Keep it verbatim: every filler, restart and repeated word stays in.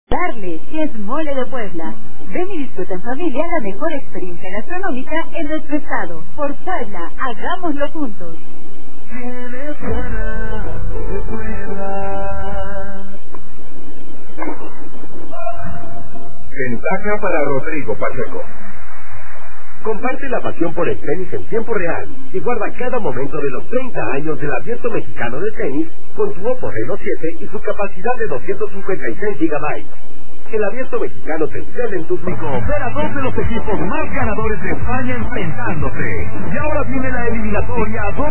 Darles es Mole de Puebla. Ven y disfruta en familia la mejor experiencia gastronómica en nuestro estado. Por Puebla, hagámoslo juntos. Ventaja para Rodrigo Pacheco. Comparte la pasión por el tenis en tiempo real y guarda cada momento de los treinta años del Abierto Mexicano de Tenis con su Oppo Reno siete y su capacidad de doscientos cincuenta y seis gigabytes. El Abierto Mexicano te espera en tus manos. Ver a dos de los equipos más ganadores de España enfrentándose. Y ahora viene la eliminatoria.